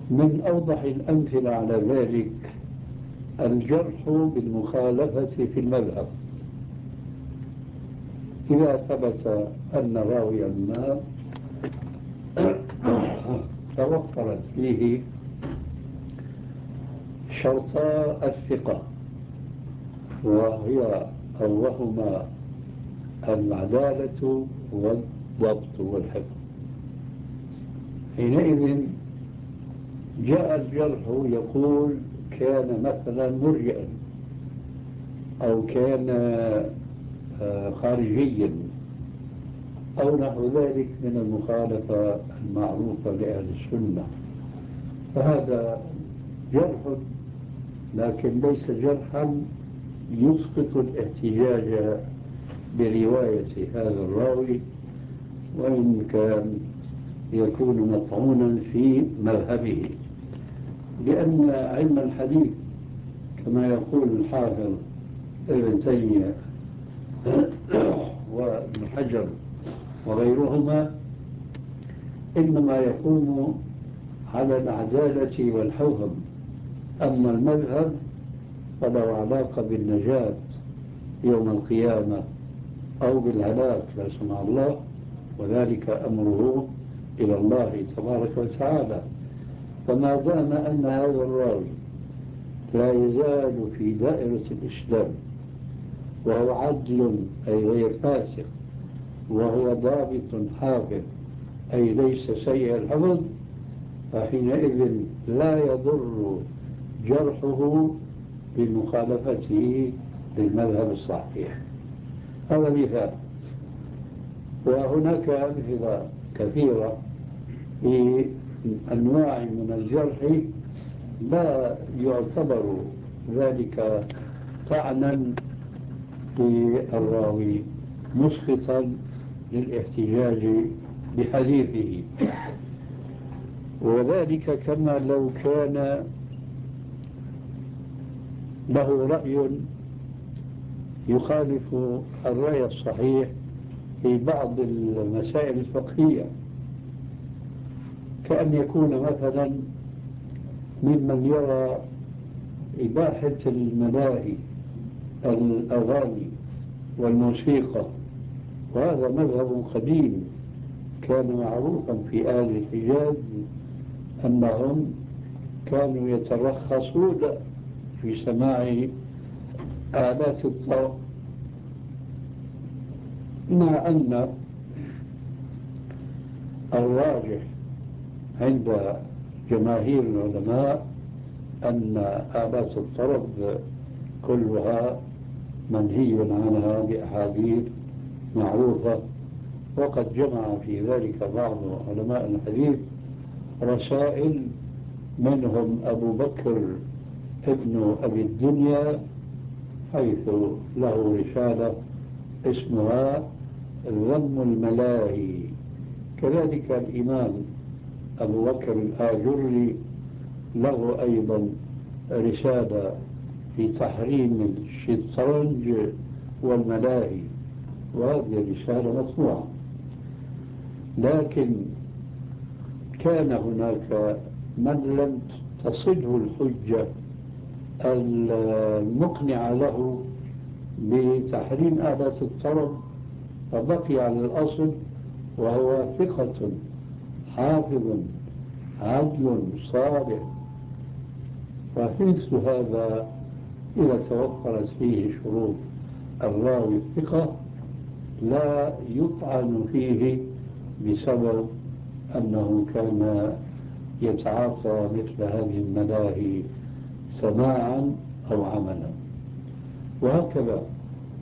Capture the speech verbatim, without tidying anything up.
من أوضح الأمثلة على ذلك الجرح بالمخالفة في المذهب. إذا ثبت أن راويا ما توفرت فيه شرطا الثقة، وهي أو وهما العدالة والضبط والحفظ، حينئذ جاء الجرح يقول كان مثلا مرجئا أو كان خارجيا أو نحو ذلك من المخالفة المعروفة لأهل السنة، فهذا جرح، لكن ليس جرحا يسقط الاحتجاج برواية هذا الراوي، وإن كان يكون مطعونا في مذهبه. لأن علم الحديث كما يقول الحافظ ابن تيمية وابن حجر وغيرهما إنما يقوم على العدالة والحفظ، أما المذهب فله علاقة بالنجاة يوم القيامة أو بالهلاك لا سمح الله، وذلك أمره إلى الله تبارك وتعالى. فما دام أن هذا الراوي لا يزال في دائرة الإسلام وهو عدل أي غير فاسق، وهو ضابط حافظ أي ليس سيء الحفظ، فحينئذ لا يضر جرحه بمخالفته للمذهب الصحيح. هذا مثال، وهناك أمثلة كثيرة في أنواع من الجرح لا يعتبر ذلك طعنا في الراوي مسقطا للاحتجاج بحديثه، وذلك كما لو كان له رأي يخالف الرأي الصحيح في بعض المسائل الفقهية، كأن يكون مثلا ممن يرى إباحة الملاهي الأغاني والموسيقى، وهذا مذهب قديم كان معروفا في أهل الحجاز أنهم كانوا يترخصون في سماع آلات الطرب، مع أن الراجح عند جماهير العلماء أن آلات الطرب كلها منهي عنها بأحاديث معروفة. وقد جمع في ذلك بعض علماء الحديث رسائل، منهم أبو بكر ابن أبي الدنيا حيث له رسالة اسمها ذم الملاهي. كذلك الإمام أبو بكر الآجري له أيضا رسالة في تحريم الشطرنج والملاهي، وهذه رسالة مطبوعة. لكن كان هناك من لم تصله الحجة المقنعة له بتحريم آلات الطرب، فبقي على الأصل، وهو ثقة حافظ عدل صالح. فحيث هذا إذا توفرت فيه شروط الراوي الثقة لا يطعن فيه بسبب أنه كان يتعاطى مثل هذه الملاهي سماعا أو عملا. وهكذا